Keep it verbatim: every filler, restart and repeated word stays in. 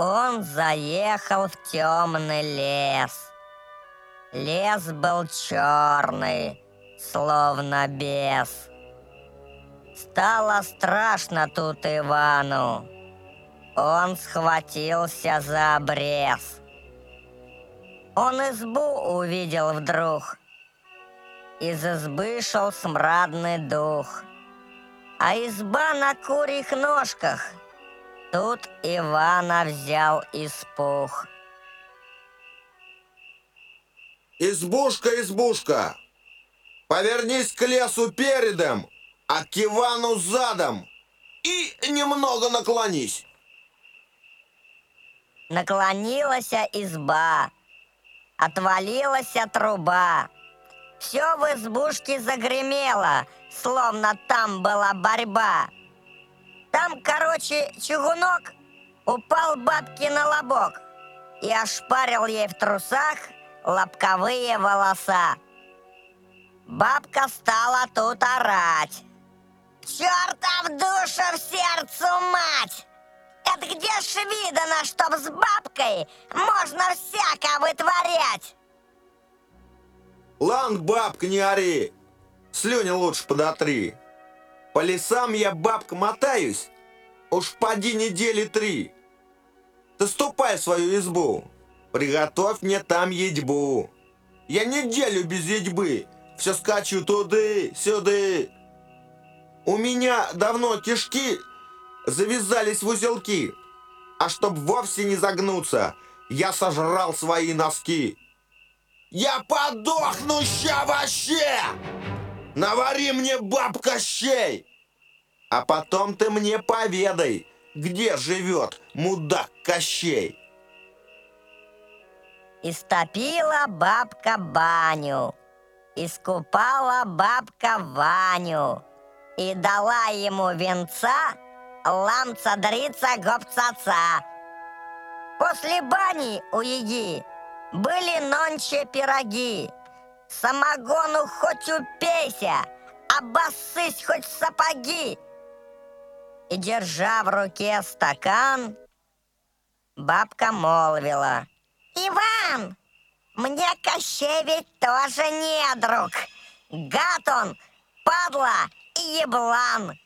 Он заехал в темный лес. Лес был черный, словно бес. Стало страшно тут Ивану. Он схватился за обрез. Он избу увидел вдруг. Из избы шел смрадный дух, а изба на курьих ножках. Тут Ивана взял испуг. Избушка, избушка, повернись к лесу передом, а к Ивану задом и немного наклонись. Наклонилась изба, отвалилась труба. Все в избушке загремело, словно там была борьба. Там, короче, чугунок упал бабке на лобок и ошпарил ей в трусах лобковые волоса. Бабка стала тут орать: «Чертов душу в сердцу, мать! Это где ж видано, чтоб с бабкой можно всяко вытворять?» Ланг, бабка, не ори, слюни лучше подотри. По лесам я, бабка, мотаюсь, уж поди недели три. Ты ступай в свою избу, приготовь мне там едьбу. Я неделю без едьбы, все скачу туды-сюды. У меня давно кишки завязались в узелки, а чтоб вовсе не загнуться, я сожрал свои носки. Я подохну ща вообще! Навари мне, бабка, щей! А потом ты мне поведай, где живет мудак Кощей. Истопила бабка баню, искупала бабка Ваню и дала ему венца ламца-дрица-гопцаца. После бани у еги были нонче пироги. Самогону хоть упейся, обоссысь хоть в сапоги. И, держа в руке стакан, бабка молвила: «Иван, мне Кощей ведь тоже не друг. Гад он, падла и еблан.